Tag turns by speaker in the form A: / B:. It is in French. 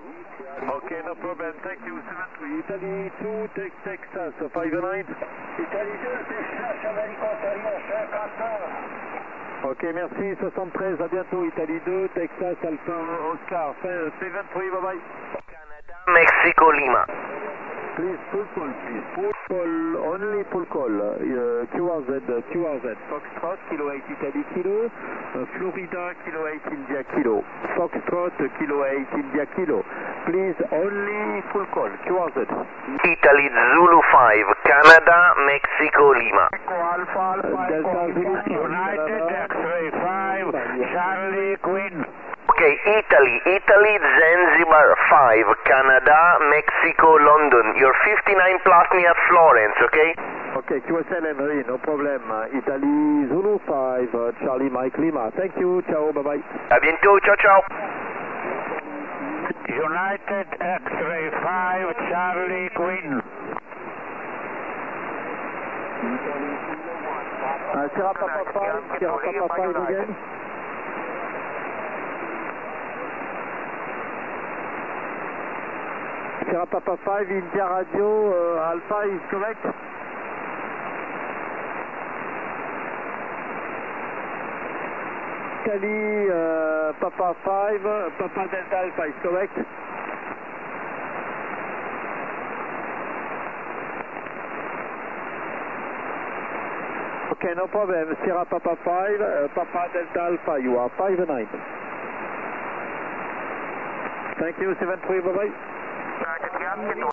A: Okay, no problem. Thank you. 73 Italy 2, Texas 59.
B: Italie 2, Texas, American Ontario 59.
A: Ok, merci. 73, à bientôt. Italie 2, Texas Alpha Oscar 73, bye bye.
C: Canada, Mexico, Lima.
A: Please, full call, please. Full call, only full call. QRZ, Foxtrot, Kilo 8 Italy Kilo, Florida, Kilo 8 India Kilo, Foxtrot, Kilo 8 India Kilo. Please, only full call, QRZ.
C: Italy Zulu 5, Canada, Mexico, Lima.
A: Alpha, Delta Zulu,
B: United X-ray 5, Charlie Queen.
C: Okay, Italy Zanzibar 5, Canada, Mexico, London. You're 59 plus me at Florence, okay?
A: Okay, QSL Henry, no problem. Italy Zulu 5, Charlie Mike Lima. Thank you, ciao, bye bye.
C: A bientôt, ciao ciao.
B: United X-ray 5, Charlie Queen.
A: Sierra Papa 5 again. Sierra Papa 5, India Radio, Alpha is correct? Italy, Papa 5, Papa Delta Alpha is correct? Okay, no problem. Sierra Papa 5, Papa Delta Alpha, you are 5-9. Thank you, 73, bye-bye.